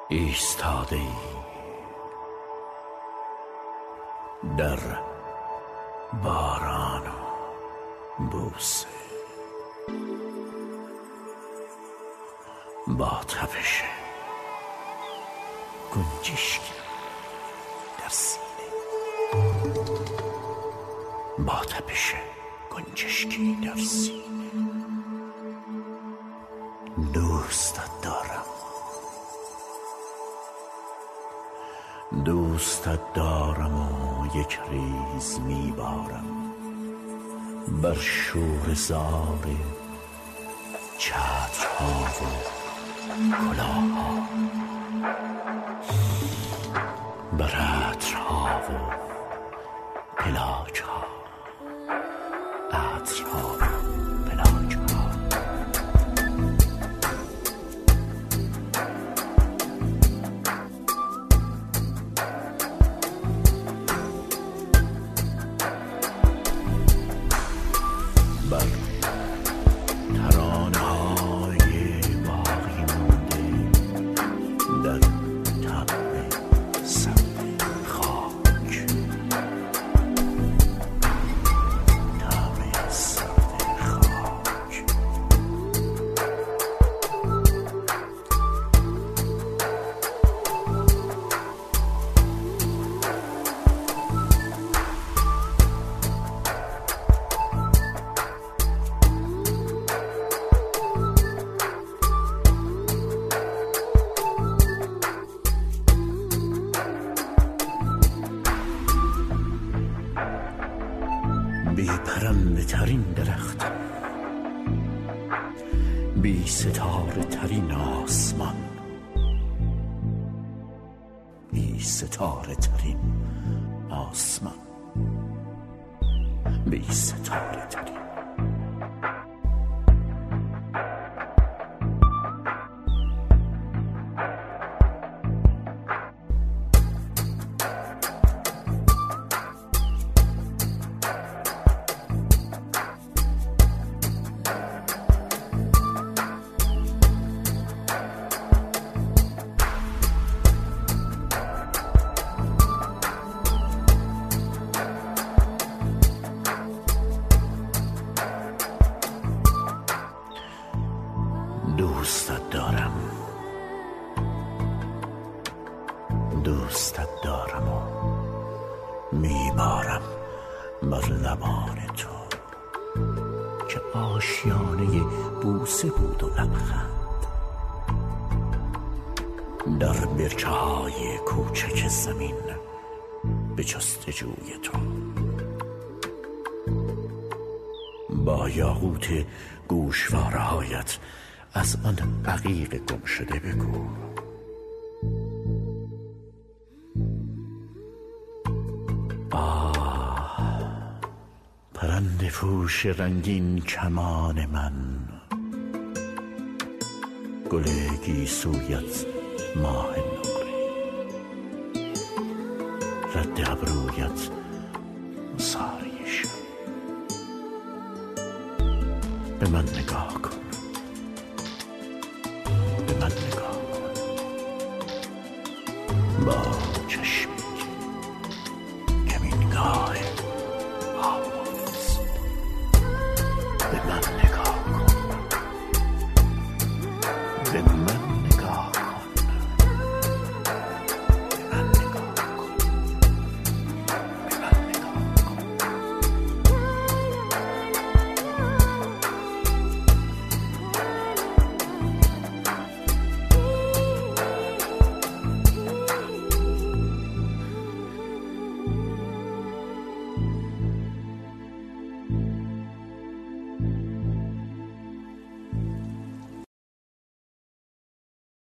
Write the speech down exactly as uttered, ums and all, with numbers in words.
ایستاده ای در باران و بوسه، با تپش گنجشکی در سینه، با تپش گنجشکی در سینه. دوستت دارم، دوستت دارم و یک ریز میبارم بر شور زار چترها و کلاهها، بر عطرها و پلاکها، عطرها و پلاکها. بر ترانه های باقی مانده در طبع سبز خاک، طبع سبز خاک. بی پرنده ترین درختم، بی ستاره ترین آسمان، بی ستاره ترین آسمان، بی ستاره ترین. دوستت دارم، دوستت دارم و میبارم بر لبان تو که آشیانه بوسه بود و لبخند، در برچه های کوچک زمین به جستجوی تو، با یاقوت گوشواره هایت از آن عقیق گم شده بگو. آه، پرنده پوش رنگین کمان من، گل گیسویت ماه نقره، رد ابرویت ساری شب. به من نگاه کن، به من نگاه کن با چشم